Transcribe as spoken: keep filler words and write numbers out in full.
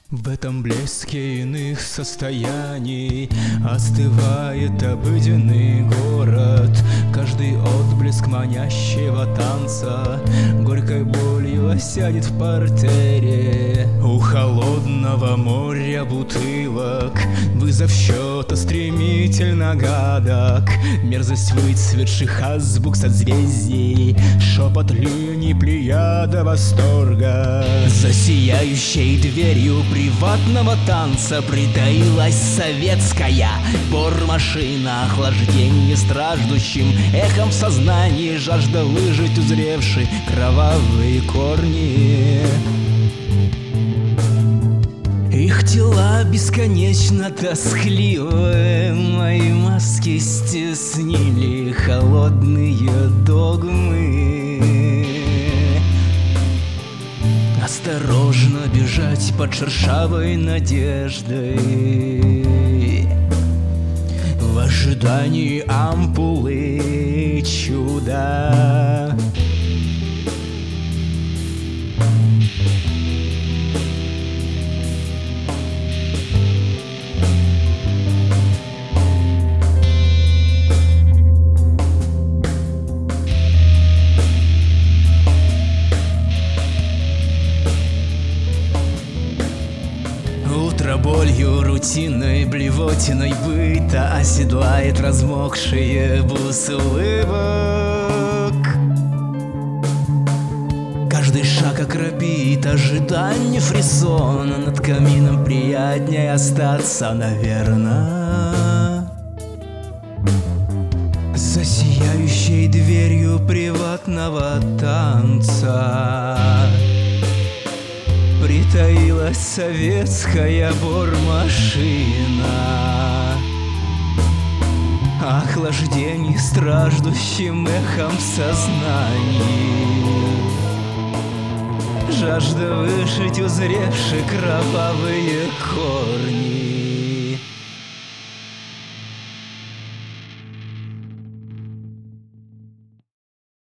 В этом блеске иных состояний остывает обыденный город. Каждый отблеск манящего танца горькой болью осядет в партере. У холодного моря бутылок вызов счета стремительно гадок. Мерзость выцветших азбук созвездий, шепот линий плеяда восторга. За сияющей дверью приватного танца притаилась советская бормашина. Охлаждение страждущим эхом в сознании, жажда выжить узревши кровавые корни. Их тела бесконечно тоскливы, мои маски стеснили холодные догмы. Осторожно бежать под шершавой надеждой в ожидании ампулы чуда. Утро болью, рутинной блевотиной быта оседлает размокшие бусы улыбок. Каждый шаг окропит ожидание фрисона. Над камином приятнее остаться, наверно. За сияющей дверью приватного танца притаилась советская бормашина. Охлаждение страждущим эхом в сознании, жажда выжить узревши кровавые корни.